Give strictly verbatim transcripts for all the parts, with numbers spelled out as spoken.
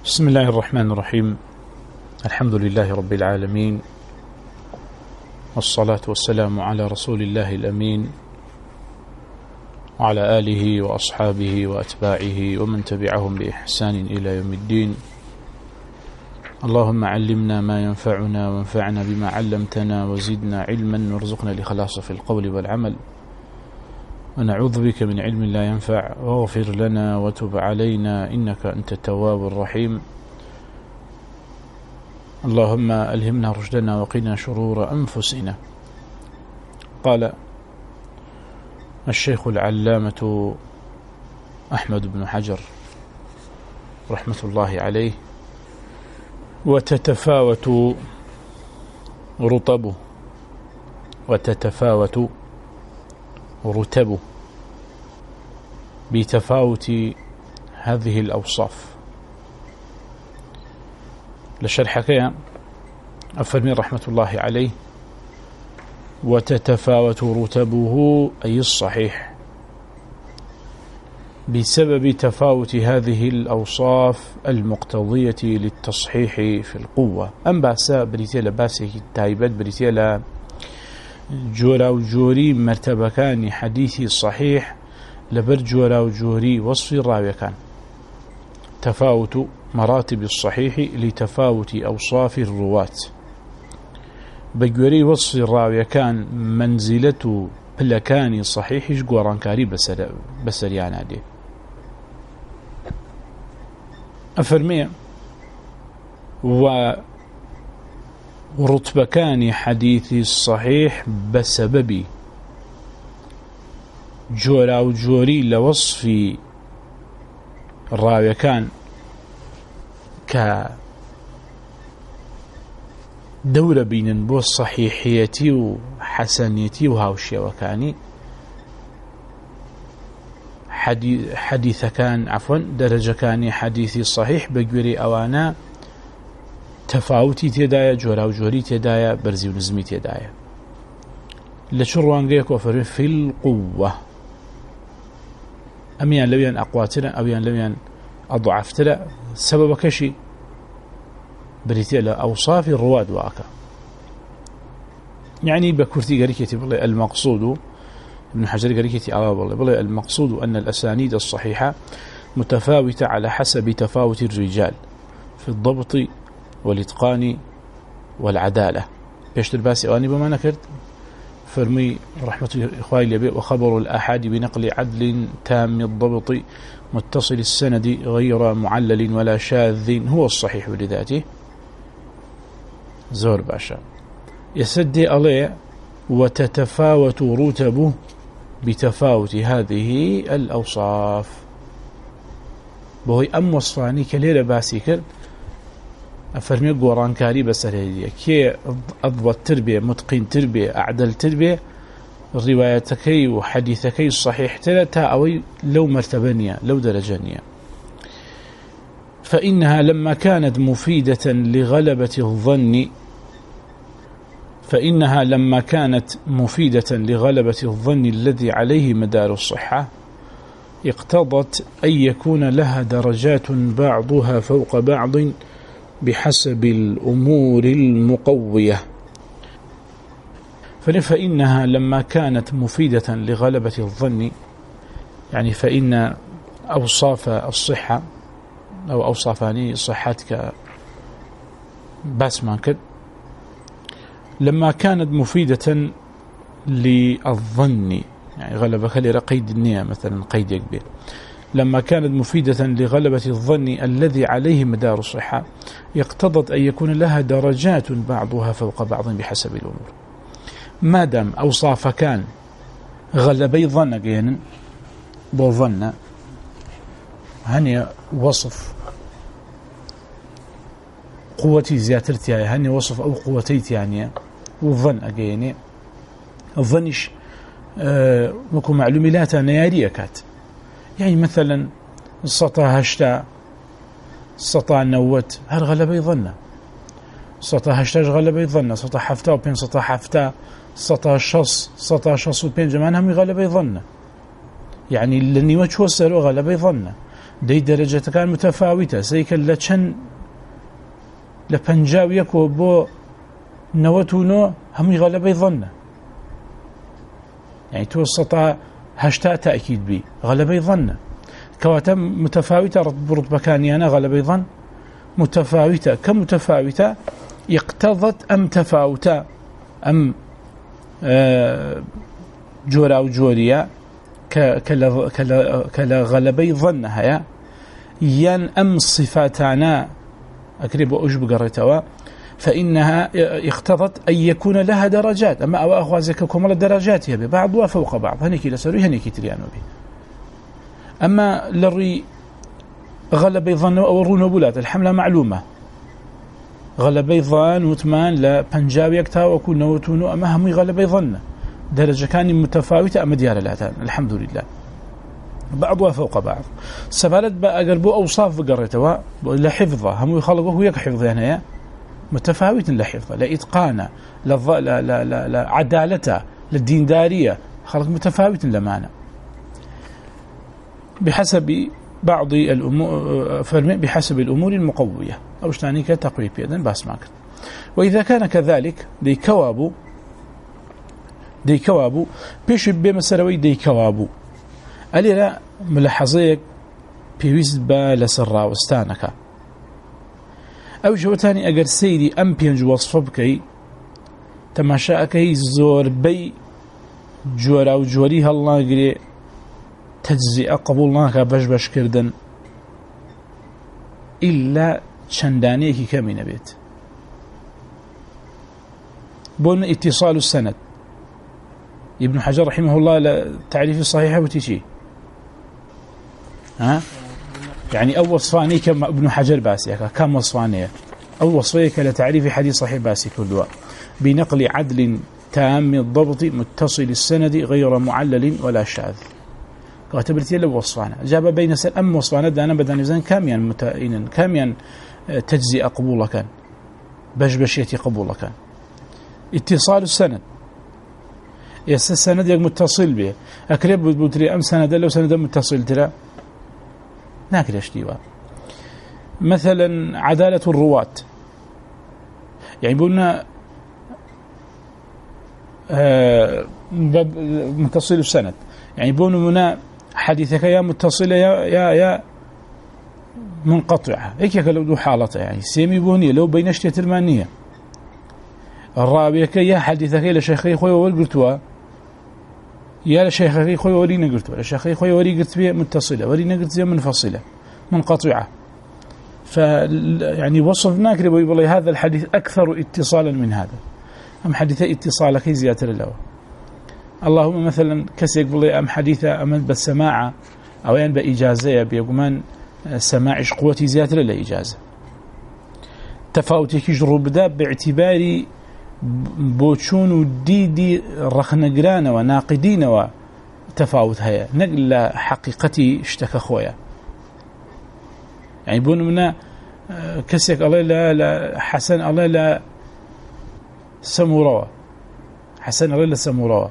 بسم الله الرحمن الرحيم. الحمد لله رب العالمين، والصلاة والسلام على رسول الله الأمين وعلى آله وأصحابه وأتباعه ومن تبعهم بإحسان إلى يوم الدين. اللهم علمنا ما ينفعنا وانفعنا بما علمتنا وزدنا علما وارزقنا الإخلاص في القول والعمل، ونعوذ بك من علم لا ينفع، واغفر لنا وتب علينا إنك أنت التواب الرحيم. اللهم ألهمنا رشدنا وقنا شرور أنفسنا. قال الشيخ العلامة أحمد بن حجر رحمة الله عليه: وتتفاوت رطبه وتتفاوت رتبه بتفاوت هذه الأوصاف. لشرحك أفرمي رحمة الله عليه: وتتفاوت رتبه أي الصحيح بسبب تفاوت هذه الأوصاف المقتضية للتصحيح في القوة. أم باسا بريتيلا باسي تايبت بريتيلا جورا وجوري مرتبة كان حديثي صحيح لبر جورا وجوري وصف الراوي كان تفاوت مراتب الصحيح لتفاوت أوصاف الرواة. بجوري وصف الراوي كان منزلة بلكاني صحيح جوران كاري بسر بسريانا دي. أفرمي و ورتبة كان حديثي الصحيح بسبب جورا وجوري لوصف الراوي كان كدورة بين بو صحيحيتي وحسنيتي وهاوشي وكاني حديث, حديث كان عفوا درجة كان حديثي صحيح بجوري أوانا تفاوتي تدايا جورا وجوري تدايا برزي ونزمي تدايا لشروان وفر في القوة. أميان لويان أقواتنا أويان لويان أضعفتنا سبب كشي بريتيلا أوصاف الرواد واكا. يعني بكورتي قريكتي بالله المقصود ابن حجر قريكتي أواب الله بالله المقصود أن الأسانيد الصحيحة متفاوتة على حسب تفاوت الرجال في الضبط والإتقان والعدالة. بيشتر باسي أواني بما نكرت فرمي رحمة إخوائي لبي: وخبر الآحاد بنقل عدل تام الضبط متصل السند غير معلل ولا شاذ هو الصحيح لذاته. زور باشا يسدي عليه: وتتفاوت رتبه بتفاوت هذه الأوصاف. بهي أم وصفاني كليلة باسي كرد أفرمي قوران كاري بسرية كي أضبط تربية متقين تربية أعدل تربية روايتكي وحديثكي الصحيح تلتا أوي لو مرتبنية لو درجانية. فإنها لما كانت مفيدة لغلبة الظن فإنها لما كانت مفيدة لغلبة الظن الذي عليه مدار الصحة اقتضت أن يكون لها درجات بعضها فوق بعض بحسب الأمور المقوية. فإنها لما كانت مفيدة لغلبة الظن يعني فإن أوصاف الصحة أو أوصافاني صحتك باسمان كد لما كانت مفيدة للظن يعني غلبة خلي قيد النية مثلا قيد يكبير لما كانت مفيدة لغلبة الظن الذي عليه مدار الصحة يقتضت أن يكون لها درجات بعضها فوق بعض بحسب الأمور. ما دام أوصاف كان غلبي ظن جينا بظن هني وصف قوتي زياترتي هني وصف أو قوتيتي يعني والظن أجيني الظنش أه مكو معلومات نيارية كات يعني مثلا سطا هشتا سطا نوت هل غلبي ظنه سطا هشتا غلبي ظنه سطا حفتا وبين سطا حفتا سطا شص سطا شص وبين جمان هم غلبي ظنه يعني اللي وجهه سلو غلبي ظنه دي درجة كان متفاوتة سيكا لچن لپنجاو يكو بو نوتونو هم غلبي ظن يعني توسط هشتا تأكيد بي غلبي ظن كواتا متفاوتة رتبة كانيانا غلبي ظن متفاوتة كمتفاوتة اقتضت أم تفاوتة أم آه جورا وجوريا كلا, كلا, كلا غلبي ظنها ين أم صفاتنا أكرب أجب قريتوا فإنها اقتضت أن يكون لها درجات أما أو أخوازككم على درجات يبي بعضها فوق بعض هنيكي لسري هنيكي تريانو بي أما لري غلبي ظن أو الرنوبولات الحملة معلومة غلبي ظن وثمان لا بنجاوي يكتا وكون نوتونو أما هم غلبي ظن درجة كان متفاوتة أما ديار الأتان الحمد لله بعضها فوق بعض سبالت بقى قربوا أوصاف قريتوا لحفظه هم يخلقوه يك حفظ هنا متفاوت لحفظه لإتقانه للض... لا لا لا لا عدالته للديندارية خلق متفاوت لمعنى بحسب بعض الأمور فرمي بحسب الأمور المقوية أو شتاني كتقريب يدن باس ماكن وإذا كان كذلك دي كوابو دي كوابو بيش بمسروي دي كوابو ألي لا ملاحظيك بيويست با لسرا وستانك أو شوتاني أجر سيدي أم بينج وصف بكي تماشاكي زور بي جورا وجوريها الله قري تجزئة قبولناك باش باش كردن إلا شندانيك كمين بيت بون اتصال السند ابن حجر رحمه الله تعريف الصحيحة وتيشي ها يعني أول وصفاني كما ابن حجر باسي كم وصفانية أول وصفيك لتعريف حديث صحيح باسي كله بنقل عدل تام الضبط متصل السند غير معلل ولا شاذ كاتبرتي له وصفانا جاب بين سن أم وصفانا دانا بدنا نزن كاميا متائنا كاميا تجزي قبولا كان بشبشيتي قبولا كان اتصال السند يس السند يق متصل به أكرب بتري أم سند لو سند متصل ترى ناكل اشتيوا مثلا عدالة الرواة يعني بقولنا آه متصل السند يعني بقولنا منا حديثك يا متصلة يا يا يا منقطعة هيك لو دو حالته يعني سيمي بونية لو بينشتي ترمانية الرابية يا حديثك يا شيخي خوي وقلتوا يا لشيخي خوي ورينا قلتوا لشيخي خوي وري قلت بيه متصلة ورينا قلت بيه منفصلة منقطعة ف يعني وصفناك ربي والله هذا الحديث أكثر اتصالا من هذا أم حديث اتصالك زيادة لله اللهم مثلا كسيك بالله أم حديثة أم بالسماعة أو يعني بإجازة بيقومان سماعش قوتي زيادة لله إجازة تفاوتك يجرب ده باعتبار بوچون وديدي رخنقران وناقدين وتفاوت هيا نقل حقيقتي اشتكى خويا يعني بون منا كسيك الله لا لا حسن الله لا سموروا حسن الله لا سموروا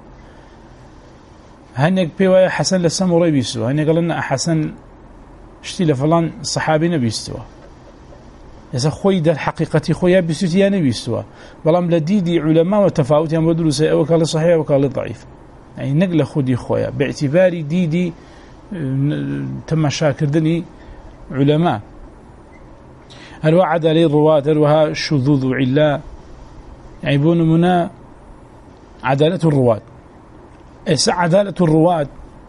هنيك بيوا حسن لسموري بيستوى هنيك قالنا حسن اشتي لفلان صحابي نبيستوى إذا خوي ده الحقيقة خويا بيستوى نبيستوى بلام لديدي علماء وتفاوت يعني بدلوا سيئة وكال صحيح وكال ضعيف يعني نقل خودي خويا باعتباري ديدي تم شاكر دني علماء هل وعد عليه الرواة هل وها شذوذ علا يعيبون منا عدالة الرواة إسا عدالة الرواة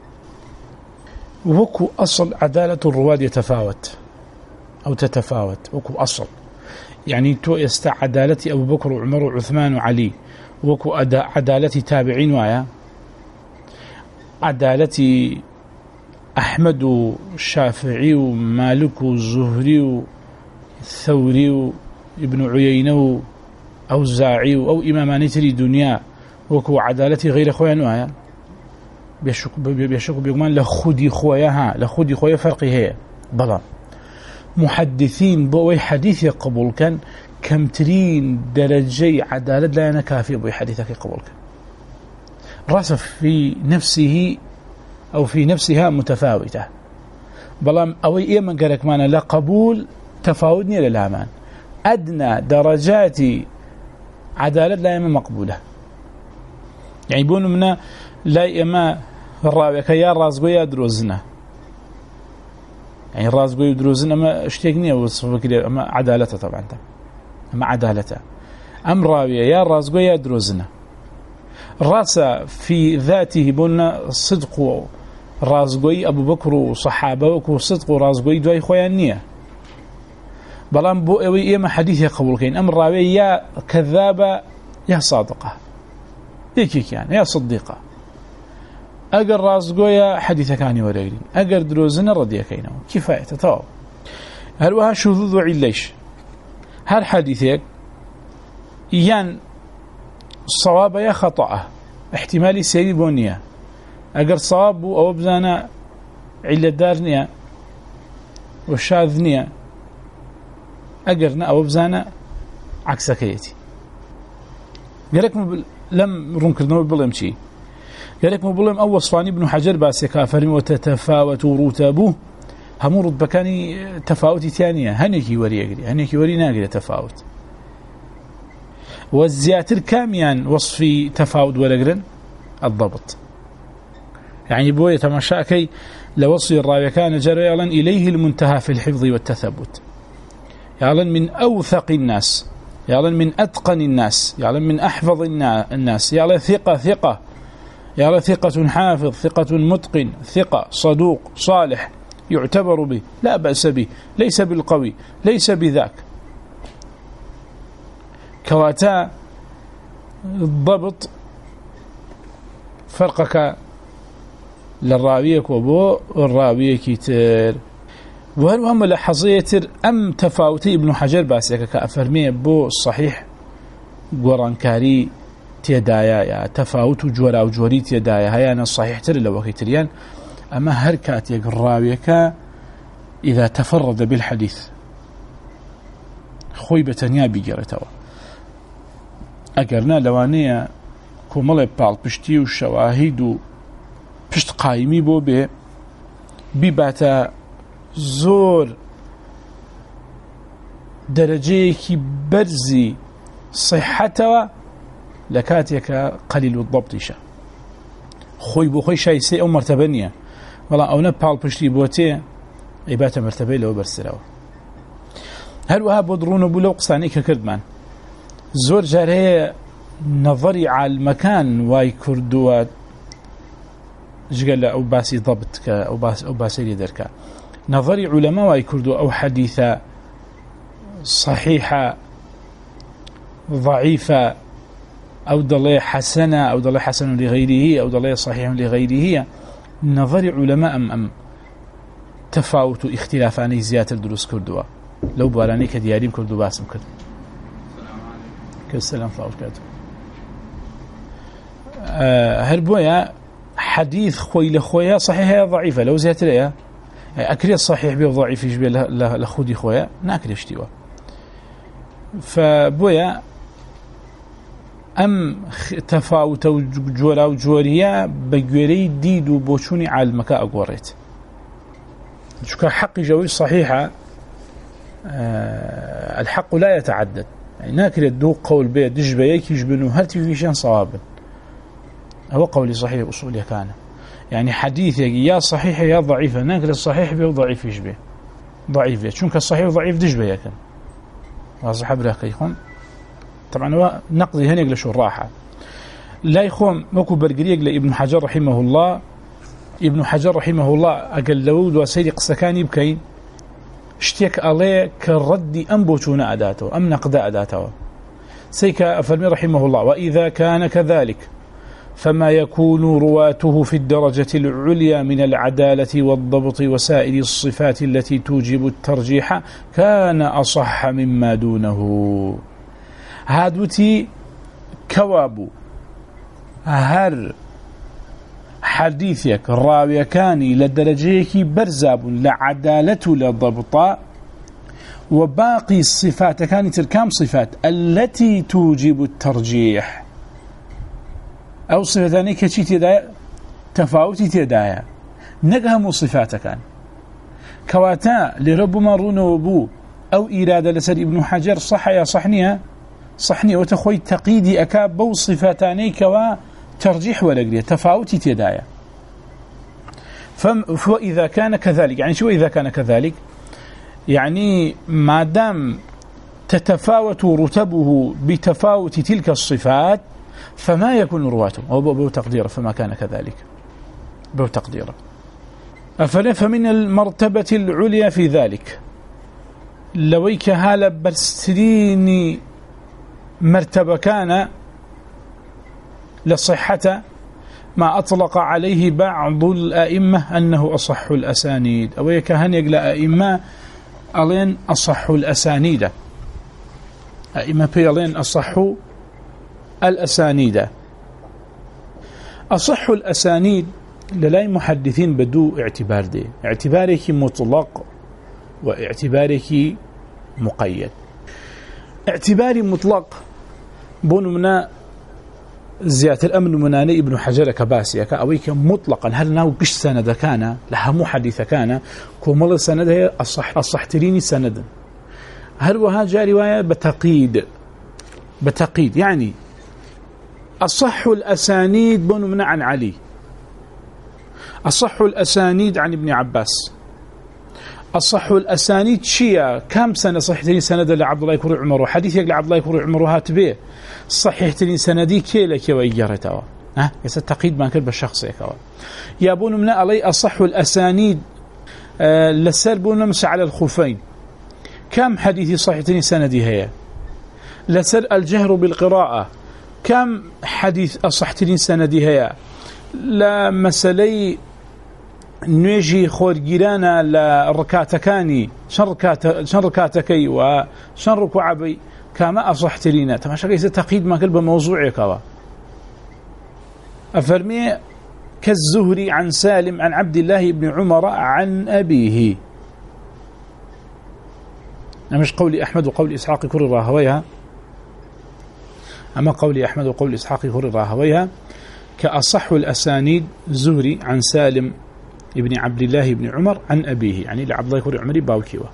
وكو أصل عدالة الرواة يتفاوت أو تتفاوت وكو أصل يعني تو يستع عدالة أبو بكر وعمر وعثمان وعلي وكو عدالة تابعين ويا عدالة أحمد والشافعي ومالك والزهري والثوري وابن عيينة وأوزاعي أو إمامان تري دنيا وكو عدالتي غير خويا نوايا بيشك بيشك بيقولون لخودي خويا ها لخودي خويا فرقي هي بلا محدثين بوي حديث قبول كان كم ترين درجة عدالة لا أنا كافي بوي حديثك قبول كان رأس في نفسه أو في نفسها متفاوتة بلام أوي إيمان قالك معنا لا قبول تفاوتني للأمان أدنى درجات عدالة لا إما مقبولة يعني بون منا لا إما الراوية كيا رازقويا دروزنا يعني رازقويا دروزنا ما اشتيقني وصفه كده أما عدالته طبعا أما عدالته أم راوية يا رازقويا دروزنا رأس في ذاته بولنا صدق رازقوي أبو بكر وصحابه وكو صدق رازقوي دواي خويانية بلان بو اوي اما حديث يقبل كين أم راوية يا كذابة يا صادقة هيك يعني يا صديقة أقر رازقويا حديث كاني ورقلين أقر دروزنا رضي كينه كفاية تطاو هل وها شذوذ عليش هل حديثك يان الصواب يا خطأ احتمالي سيري بونية أقر صواب أو بزانا علة دارنية والشاذنية أقرنا أو بزانا عكس كيتي قالك مبل... لم رنكرنو بلهم شيء قالك مبلهم أول صفاني ابن حجر باسكا فرمي وتتفاوت رتبه همور بكاني تفاوتي ثانية هنيكي وري أقري هنيكي وري ناقري تفاوت والزياتر كاميان وصفي تفاوت ولقرن الضبط يعني بوية تماشاكي لوصي الراوي كان جريالا إليه المنتهى في الحفظ والتثبت يعلن من أوثق الناس يعلن من أتقن الناس يعلن من أحفظ الناس يعلن ثقة ثقة يعلن ثقة حافظ ثقة متقن ثقة صدوق صالح يعتبر به لا بأس به ليس بالقوي ليس بذاك كواتا الضبط فرقك للراويك وبو الراوية كتير وهل هم لحظية أم تفاوتي ابن حجر باسيك كأفرمي بو الصحيح قرانكاري تيدايا يا تفاوت جورا وجوري تيدايا هيانا الصحيح تري لو كتريان أما هركات يقراويك إذا تفرد بالحديث خوي بتنيا بيجرتوا أقرنا لوانية كومالي بال بشتي وشواهد پشت قایمی بۆ بێ بیباتە زۆر دەرەجەیەکی بەرزی صحەتەوە لە کاتێکە قەلیل الضەبتیشە خۆی بۆ خۆی شایستەی ئەو مەرتەبە نییە بەڵام ئەوە پاڵپشتی بۆ تێ ئەیباتە مەرتەبەی لەوە بەرزترەوە هەروەها بۆ دڕونە بوو لەو قسانەی کە کردمان زۆر جار هەیە نەظەری عالمەکان وای کردووە جگەل ئەو باسی ضبط کە ئەو باسی لێ دەرکا نەظەری عولەما وای کردووە ئەو حەدیثە صحيحة ضعيفة أو ضلي حسنة أو ضلي حسن لغيره أو ضلي صحيح لغيره نظر علماء أم أم تفاوت اختلافاني زيادة الدروس كردوا لو باراني كدياريم كردوا باسم كرد كالسلام الله وبركاته هربويا حديث خوي لخويا صحيحة ضعيفة لو زيادة لها أكري الصحيح بيه ضعيف يجبه لخودي خويا ناكري اشتوا فبويا أم تفاوت جورا وجوريا بجوري ديد وبوشوني على المكا أقوريت شكا حق جوي صحيحة أه الحق لا يتعدد يعني ناكري الدوق قول بيه دجبه يكيجبنو هل تفيشان صوابا هو قولي صحيح أصولي كان يعني حديث يا صحيح يا ضعيف ناكري الصحيح بيه وضعيف يجبه ضعيف شونك الصحيح وضعيف دجبه يكن واضح براك يخون طبعا هو نقضي هنا يقل شو الراحة لا يخون مكو برقريق لابن حجر رحمه الله ابن حجر رحمه الله أقل لود وسيدي قسكاني بكين اشتيك عليه كالرد أنبوتون أداته أم نقد أداته سيك أفرمي رحمه الله وإذا كان كذلك فما يكون رواته في الدرجة العليا من العدالة والضبط وسائر الصفات التي توجب الترجيح كان أصح مما دونه هادوتي كوابو هر حديثك راوي كاني لدرجيك برزاب لعدالة لضبط وباقي الصفات كانت الكام صفات التي توجب الترجيح أو صفتاني كشي تدايا تفاوتي تدايا نقهم صفات كان كواتا لربما رونوبو أو إرادة لسر ابن حجر صح يا صحنيها صحني وتخوي تقيدي أكاب بو صفاتاني كوا ترجيح ولا تفاوتي تدايا. فإذا كان كذلك يعني شو إذا كان كذلك يعني ما دام تتفاوت رتبه بتفاوت تلك الصفات فما يكون رواته أو بو تقديره فما كان كذلك بو تقديره. أفلا فمن المرتبة العليا في ذلك لويك هالا برستريني مرتبة كان لصحة ما أطلق عليه بعض الأئمة أنه أصح الأسانيد أو يكهن يقل أئمة ألين أصح الأسانيد أئمة بيلين أصح الأسانيد. أصح الأسانيد للاي محدثين بدو اعتبار دي اعتبارك مطلق واعتبارك مقيد. اعتباري مطلق بون منا زيادة الأمن مناني ابن حجر كباسيك أويك مطلقا هل ناو قش سند كان لها محدث كان كومل سند هي الصح الصحتريني سند هل وها جاء رواية بتقيد بتقيد يعني الصح الأسانيد بون منا عن علي الصح الأسانيد عن ابن عباس الصح الأسانيد شيا كم سنة صحيحتين سند لعبد الله يكون عمر وحديث يقول عبد الله يكون عمر هات به صحيحتين سندي كيلك ويجرتوا ها يستقيد ما كل بالشخص يكوا يابون من علي الصح الأسانيد آه لسربون مس على الخفين كم حديث صحيحتين سندي هي لسر الجهر بالقراءة كم حديث صحيحتين سندي هي لا مسألة نيجي خورجيرانا لركاتكاني شن ركات شن ركاتكي وشن ركوعبي كما أصحت لنا تماشى كيس تقييد ما كلب موضوعي كوا أفرمي كالزهري عن سالم عن عبد الله بن عمر عن أبيه مش قولي أحمد وقول إسحاق كل راهويها أما قولي أحمد وقول إسحاق كل راهويها كأصح الأسانيد زهري عن سالم ابن عبد الله بن عمر عن أبيه يعني لعبد الله يكون عمري باوكيوه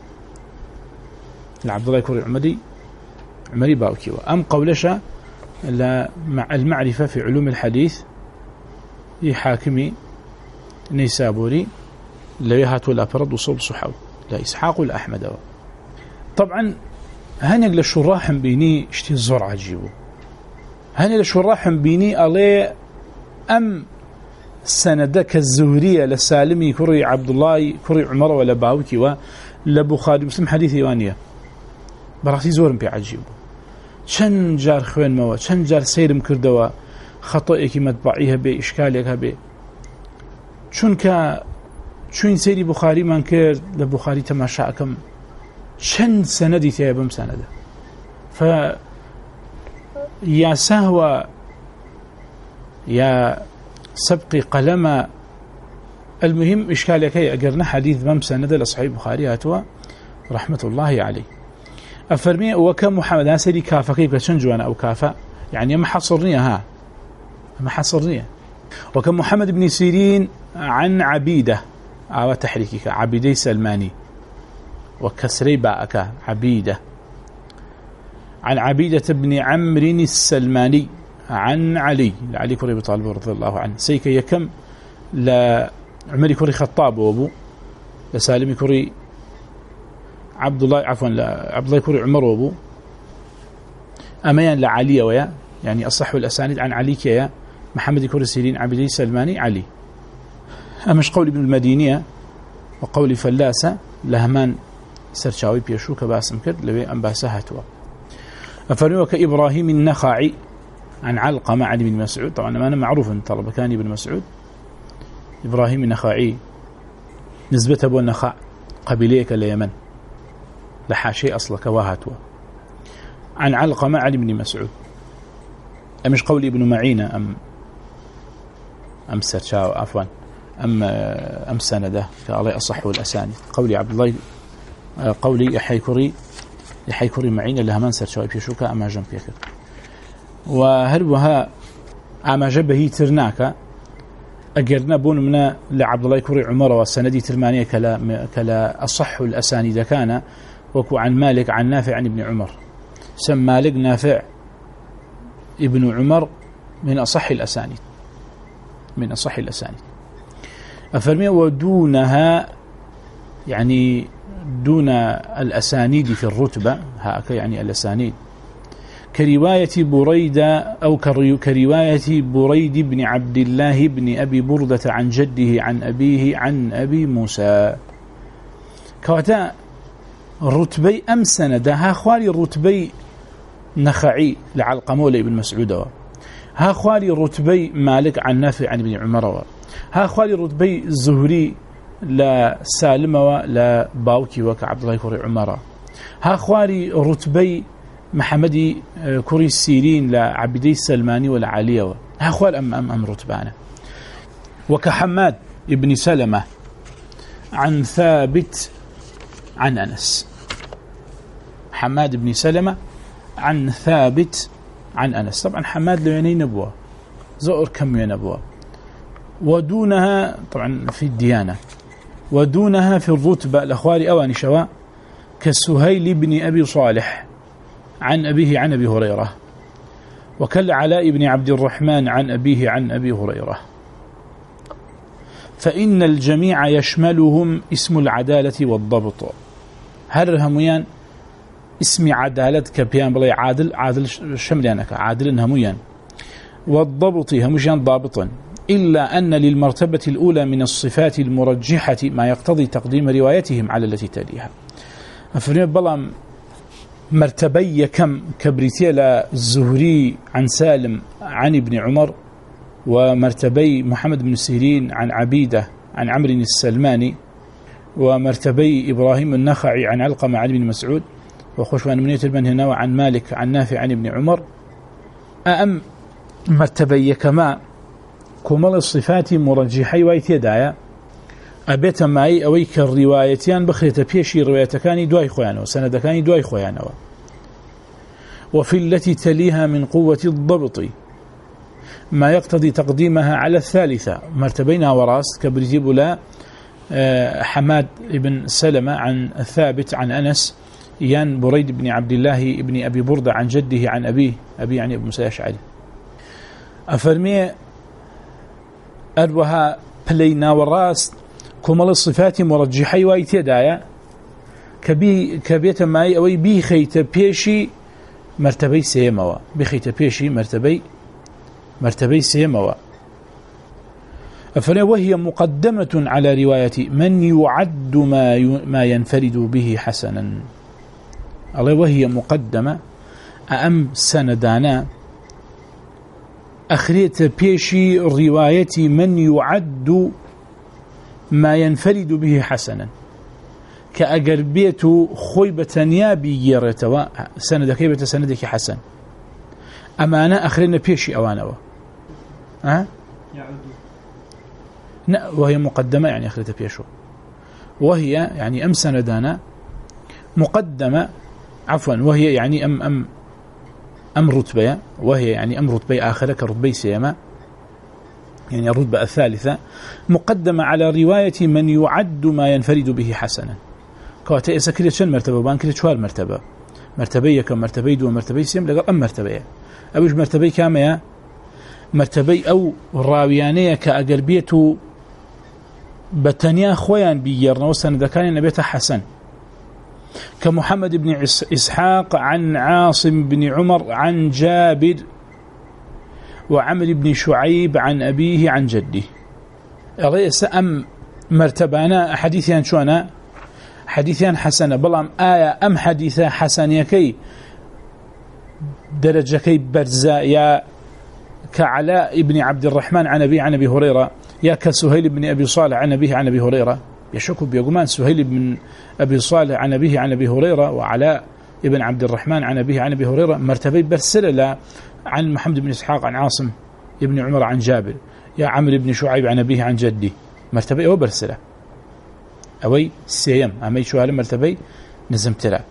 لعبد الله يكون عمري عمري باوكيوه أم قولشا مع المعرفة في علوم الحديث يحاكمي نيسابوري لا يهاتوا الأفراد وصوب صحو لا إسحاق الأحمد طبعا هنق للشراح بيني اشتي الزور عجيبه هنق للشراح بيني ألي أم سندك الزهرية لسالمي كري عبد الله كري عمر ولا باوكي ولبخاري مسلم حديث يوانية براسي زورم بيعجيبه شن جار خوين موا شن جار سيرم كردوا خطئك مطبعيها بي إشكاليها بي چونك چون سيري بخاري من كرد لبخاري تماشاكم شن سندي تيابم سنده ف يا سهوة يا سبقي قلم المهم إشكالك هي أقرنا حديث بم سند لصحيح بخاري هاتوا رحمة الله عليه أفرمي وكم محمد هاسري كافة كيف شنجوانا أو كافة يعني ما حصرني ها ما حصرني وكم محمد بن سيرين عن عبيدة أو تحريكك عبيدي سلماني وكسري باءك عبيدة عن عبيدة بن عمرو السلماني عن علي لعلي كوري بطالب رضي الله عنه سيك يكم لعمري كوري خطاب وابو لسالمي كوري عبد الله عفوا لعبد الله كوري عمر وابو أميان لعلي ويا يعني أصح الأسانيد عن علي كيا محمد كوري سيرين عبدي سلماني علي أمش قول ابن المدينية وقول فلاسة لهمان سرشاوي بيشوك باسم كد لبي أنباسها هتوا أفرموك إبراهيم النخعي عن علقمة عن ابن مسعود طبعا ما أنا معروف أن طلبكاني ابن مسعود إبراهيم النخعي نسبة أبو النخاع قبيليك اليمن لحاشي أصلك واهتوا عن علقمة عن ابن مسعود أمش قولي ابن معينة أم أم سرشاو عفوا أم أم سنده كالله أصح الأساني قولي عبد الله قولي يحيكري يحيكري معين لها من سرشاو بيشوكا أما جنبيك وهل وها أما جبهي ترناك أجرنا بون منا لعبد الله كوري عمر والسندي ترمانية كلا كلا أصح الأسانيد كان وكو عن مالك عن نافع عن ابن عمر. سم مالك نافع ابن عمر من أصح الأسانيد من أصح الأسانيد. أفرمي ودونها يعني دون الأسانيد في الرتبة هكا يعني الأسانيد كرواية بريدة أو كرواية بريد بن عبد الله بن أبي بردة عن جده عن أبيه عن أبي موسى كواتا رتبي أم سند ها خوالي رتبي نخعي لعلقمولي بن مسعود ها خوالي رتبي مالك عن نافع عن ابن عمر ها خوالي رتبي الزهري لا سالم ولا باوكي وكعبد الله كوري عمر ها خوالي رتبي محمدي كوري السيرين لعبدي السلماني ولا عليا ها خوال أم أم أم رتبانا وكحماد ابن سلمة عن ثابت عن أنس حماد بن سلمة عن ثابت عن أنس. طبعا حماد لو يعني نبوة زؤر كم ينبوة ودونها طبعا في الديانة ودونها في الرتبة الأخواري أواني شواء كسهيل بن أبي صالح عن أبيه عن أبي هريرة وكالعلاء بن عبد الرحمن عن أبيه عن أبي هريرة. فإن الجميع يشملهم اسم العدالة والضبط. هل هميان اسم عدالة كبيان بلاي عادل عادل شملانك عادل هميان والضبط هميان ضابطا إلا أن للمرتبة الأولى من الصفات المرجحة ما يقتضي تقديم روايتهم على التي تليها. أفرمي بلام مرتبي كم كبريتيلا الزهري عن سالم عن ابن عمر ومرتبي محمد بن سيرين عن عبيدة عن عمرو السلماني ومرتبي إبراهيم النخعي عن علقمة عن ابن مسعود وخشوان من يتلبن هنا وعن مالك عن نافع عن ابن عمر أم مرتبي كما كمال الصفات مرجحي ويتدايا أبيت معي أويك الروايتيان بخيت بيشي روايتكاني دواي خوانو سندكاني دواي خوانو وفي التي تليها من قوة الضبط ما يقتضي تقديمها على الثالثة مرتبينها وراس كبرجيب لا حماد بن سلمة عن الثابت عن أنس يان بريد بن عبد الله بن أبي بردة عن جده عن أبيه أبي يعني أبو موسى الأشعري. أفرمي أروها بلينا وراس كمال الصفات مرجحي ويتدايا كبي كبيت معي أوي بي خيت بيشي مرتبي سيموا بخيت بيشي مرتبي مرتبي سيموا. أفلا وهي مقدمة على رواية من يعد ما ما ينفرد به حسنا. الله وهي مقدمة أم سندانا أخريت بيشي رواية من يعد ما ينفرد به حسنا كأقربيت خيبة نيابي يرتوا سندك يبت سندك حسن أما أنا أخرين بيشي أوانوا ها لا وهي مقدمة يعني أخريت بيشو وهي يعني أم سندانا مقدمة عفوا وهي يعني أم أم أم رتبة وهي يعني أم رتبة آخرة كرتبة سيما يعني الرتبة الثالثة مقدمة على رواية من يعد ما ينفرد به حسنا كواتا إسا كريت شن مرتبة وبان كريت شوال مرتبة مرتبية كمرتبي دو مرتبي سيم لقل أم مرتبية أبوش مرتبي كامية مرتبي أو راويانية كأقربية بتنيا خويان بيرنا وسندكان نبيت حسن كمحمد بن إسحاق عن عاصم بن عمر عن جابر وعمر بن شعيب عن أبيه عن جده. رئيس أم مرتبانا حديثيان شوانا حديثيان حسنة بلام آية أم حديثة حسنية كي درجة كي برزا يا كعلاء ابن عبد الرحمن عن أبي عن أبي هريرة يا كسهيل بن أبي صالح عن أبيه عن أبي هريرة يشكوا بيقومان سهيل بن أبي صالح عن أبيه عن أبي هريرة وعلاء ابن عبد الرحمن عن أبيه عن أبي هريرة مرتبي برسلة عن محمد بن إسحاق عن عاصم ابن عمر عن جابر يا عمرو بن شعيب عن أبيه عن جدي مرتبي أو برسلة أوي سيم أمي شو هذا مرتبي نزمت له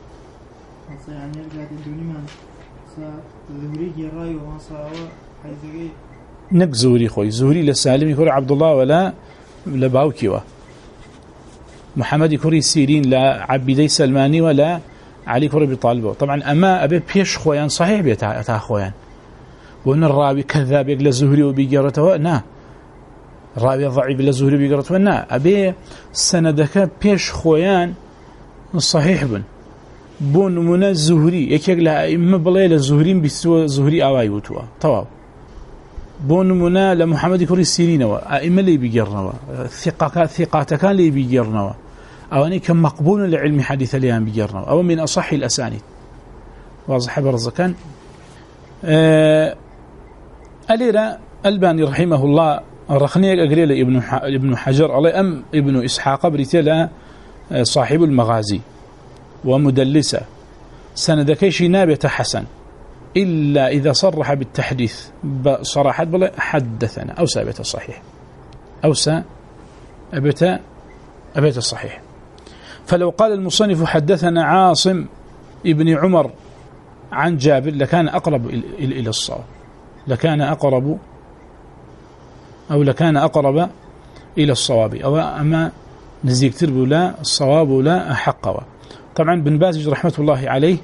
يعني قاعد الدنيا ما سا ظهري جراي وما سا حيزقي نك زهري خوي زهري لسالم يكون عبد الله ولا لباوكيوه محمد كوري سيرين لا عبيدي سلماني ولا علي كوري بطالبه طبعا أما أبي بيش خويان صحيح بيتا خويان وأن الراوي كذاب يقل الزهري وبيقرته نا الراوي ضعيف للزهري وبيقرته نا أبي سندك بيش خويان صحيح بن بون من الزهري يكيق إما بلاي للزهري بيسوى زهري آواي وتوا طواب بون منا لمحمد كوري سيرين وإما اللي بيقرنوا ثقات ثقات كان اللي بيقرنوا أو أني كم مقبول لعلم حديث اللي هم بيقرنوا أو من أصح الأسانيد واضح برزكان أه أليرا الباني رحمه الله رخنيك أقريل ابن ابن حجر علي أم ابن إسحاق بريتلا صاحب المغازي ومدلسة سندكيش نابة حسن إلا إذا صرح بالتحديث صراحة بلا حدثنا أو سابت الصحيح أو سابت أبيت الصحيح. فلو قال المصنف حدثنا عاصم ابن عمر عن جابر لكان أقرب إلى الصواب لكان أقرب أو لكان أقرب إلى الصواب أو أما نزيك تربو لا الصواب لا أحقه. طبعا بن باز رحمة الله عليه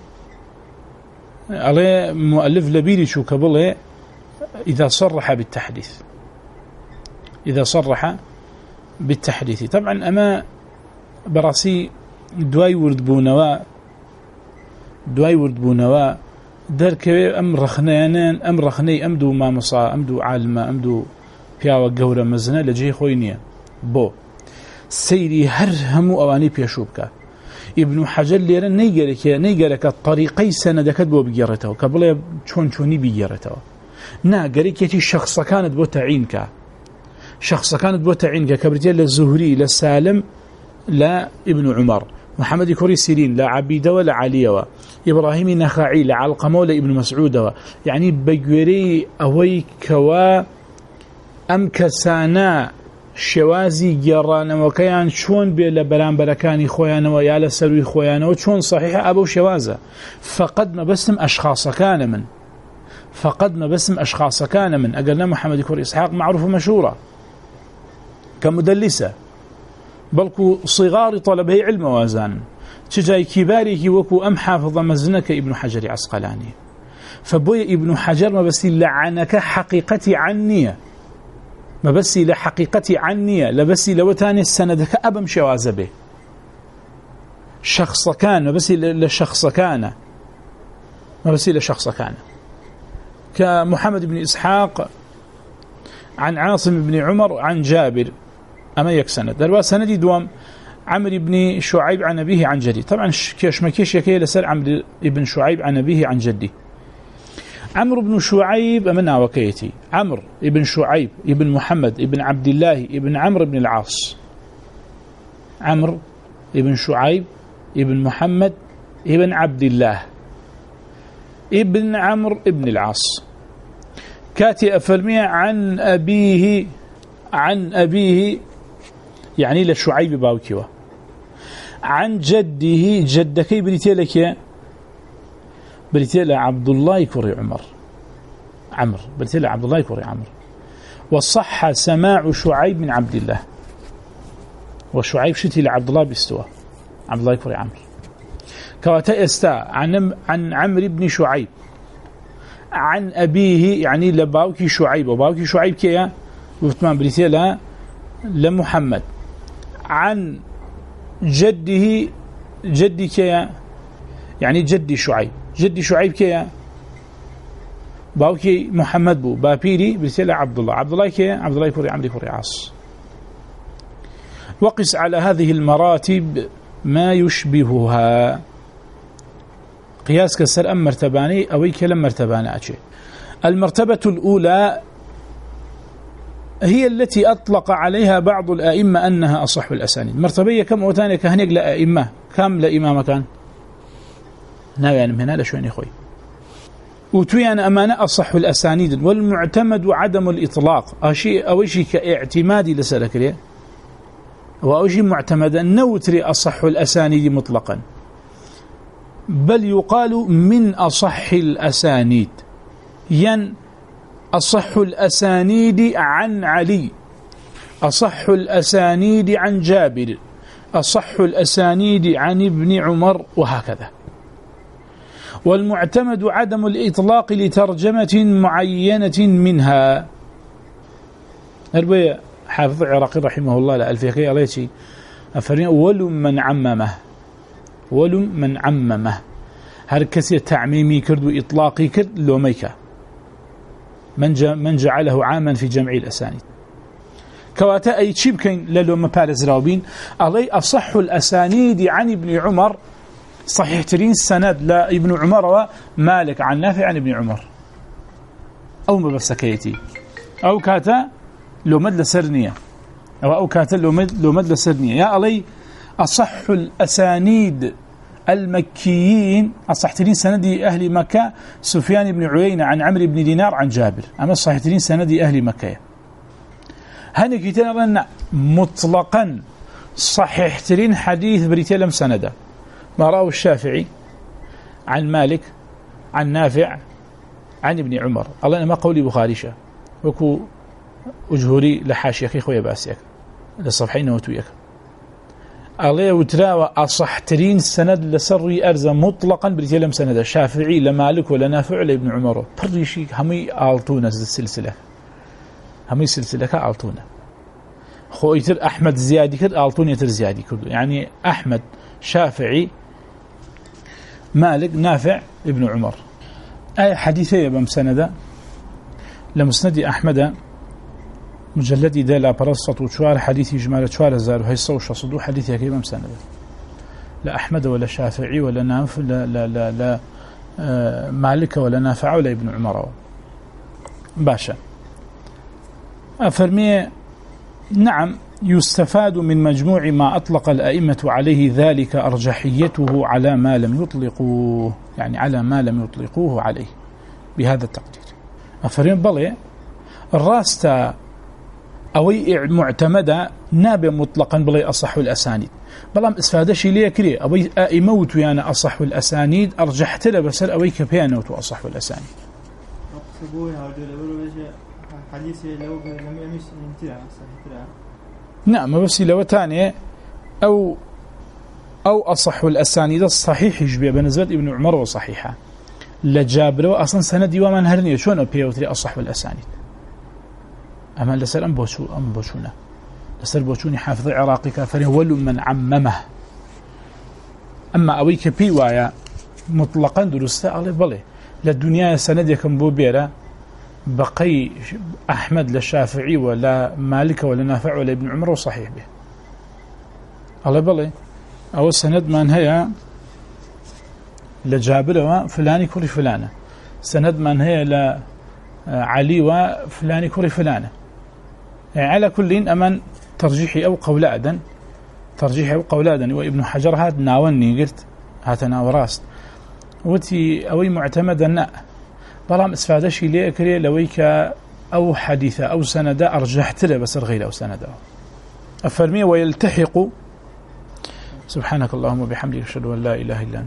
عليه مؤلف لبيري شو كبله إذا صرح بالتحديث إذا صرح بالتحديث طبعا أما براسي دواي ورد بونوا دواي ورد بونوا درك أم رخنيان أم رخني أم دو مامصا أم دو عالمة أم دو بياوة قورة مزنة لجي خوينية بو سيري هرهم أواني بيشوبك ابن حجر ليرا نيجرك نيجرك الطريقي سندك بو بيجرته قبل شون شوني بيجرته نا قريكتي شخص كانت بو تعينك شخص كانت بو تعينك كبرتيل الزهري للسالم لا ابن عمر محمد كوري سيرين لا عبيدة ولا علية إبراهيم نخعي لا علقمة ولا ابن مسعود يعني بجوري أويكوا أم كسانا شوازي جرانا وكيان شون بلا بلان بلكاني خويانا ويالا سروي خويانا وشون صحيح أبو شوازة فقد ما بسم أشخاص كان من فقد ما بسم أشخاص كان من أقلنا محمد كوري إسحاق معروف مشهورة كمدلسة بلكو صغار طلبه علم وازان تجاي كباري وكو أم حافظ مزنك ابن حجر عسقلاني فبوي ابن حجر ما بس لعنك حقيقتي عني ما بس لحقيقتي عني لبس لوتاني السندك أبم شواز به شخص كان ما بس لشخص كان ما بس لشخص كان كمحمد بن إسحاق عن عاصم بن عمر عن جابر أما يكسند دروا سندي دوام عمرو بن شعيب عن أبيه عن جدي طبعا كيش ما كيش يكي لسر عمرو بن شعيب عن أبيه عن جدي عمرو بن شعيب أمنا وكيتي عمرو بن شعيب ابن محمد ابن عبد الله ابن عمرو بن العاص عمرو ابن شعيب ابن محمد ابن عبد الله ابن عمرو ابن العاص كاتي أفرمية عن أبيه عن أبيه يعني لشعيب باوكيوه عن جده جدكي بريتيلك يا بريتيلا عبد الله كوري عمر عمر بريتيلا عبد الله كوري عمر وصح سماع شعيب من عبد الله وشعيب شتي لعبد الله باستوى عبد الله كوري عمر كواتا استا عن عن عمرو بن شعيب عن أبيه يعني لباوكي شعيب وباوكي شعيب كيا وثمان بريتيلا لمحمد عن جده جدي كيا يعني جدي شعيب جدي شعيب كيا باوكي محمد بو بابيري بريتيلا عبد الله عبد الله كيا عبد الله كوري عمري كوري عاص. وقس على هذه المراتب ما يشبهها قياس كسر أم مرتباني أو كلام مرتباني أشي. المرتبة الأولى هي التي أطلق عليها بعض الأئمة أنها أصح الأسانيد. مرتبية كم أوتاني كهنيق لأئمة كم لإمام كان ناوي يعني من هذا شوين يخوي وتوي أنا أمانة أصح الأسانيد والمعتمد عدم الإطلاق أشي أو شيء كاعتمادي لسلك ليه أو شيء معتمد نوتري أصح الأسانيد مطلقا بل يقال من أصح الأسانيد ين أصح الأسانيد عن علي، أصح الأسانيد عن جابر، أصح الأسانيد عن ابن عمر، وهكذا. والمعتمد عدم الإطلاق لترجمة معينة منها. البيع حافظ العراقي رحمه الله لألفيقي عليه أفرين ولم من عممه، ولم من عممه، هر كسي تعميمي كرد وإطلاقي كرد لوميكا من, من جعله عاما في جمع الأسانيد. كواتا أي تشيب كين للوم بارز راوبين علي أصح الأسانيد عن ابن عمر، صحيح ترين سند لا ابن عمر ومالك عن نافع عن ابن عمر، أو مبسكيتي أو كاتا لو مد لسرنية، أو أو كاتا لو مد لو مد لسرنية. يا علي أصح الأسانيد المكيين، أصح ترين سندي أهل مكة سفيان بن عيينة عن عمرو بن دينار عن جابر، أما صحيح ترين سندي أهل مكة هني كتير مطلقا صحيح ترين حديث بريتيلم سنده ما رأوا الشافعي عن مالك عن نافع عن ابن عمر. الله أنا ما قولي بخاريشة وكو أجهوري لحاشيك خويا باسيك للصفحين وتويك. الله وتراوى أصح ترين سند لسري أرزا مطلقا بريتيلم سند الشافعي لمالك ولا نافع لابن عمر بريشي همي آلتونا السلسلة، همي سلسلة كآلتونا خو يتر أحمد زيادي كد آلتون يتر زيادي كد، يعني أحمد شافعي مالك نافع ابن عمر. أي حديثية بمسندة لمسند أحمد مجلدي دا لا برصة وشوار حديثي جمال شوار الزار وهي صوشة صدو حديثي كيف بمسندة لا أحمد ولا شافعي ولا نافع لا, لا, لا, لا آه مالك ولا نافع ولا ابن عمر باشا. أفرمي نعم يستفاد من مجموع ما أطلق الأئمة عليه ذلك أرجحيته على ما لم يطلقوه، يعني على ما لم يطلقوه عليه بهذا التقدير. أفرين بلي الراستا أوي معتمدة نابع مطلقا بلي أصح الأسانيد، بلام إسفادشي ليه كري أوي أئموت ويانا أصح الأسانيد أرجحت له بسر أوي كبيانوت وأصح الأسانيد. حديثي لو لم يمس انتهى صحيح. نعم بس لو تاني أو أو أصح الأسانيد الصحيح يجبي بنزل ابن عمر وصحيحة لجابر أصلا سندي ومن هرني شون بيوتري أصح الأسانيد. أما لسر أم بوشو أم بوشونا لسر بوشوني حافظ عراقي كافر هو من عممه. أما أويك بيوايا مطلقا درسته على بله للدنيا سندي كم بوبيرة بقي أحمد للشافعي ولا مالك ولا نافع ولا ابن عمر وصحيح به. الله بلي أو السند من هي لجابر وفلاني كوري فلانة، سند من هي لعلي وفلاني كوري فلانة، يعني على كل أمن ترجيحي أو قولادا ترجيحي أو قولادا. وابن حجر هذا ناوني قلت هاتنا وراست وتي أوي معتمدا بلام اسفادشي ليه كريه لويك أو حديثة أو سندة أرجحت له بس غير أو سندة أفرمي ويلتحق. سبحانك اللهم وبحمدك أشهد أن لا إله إلا أنت.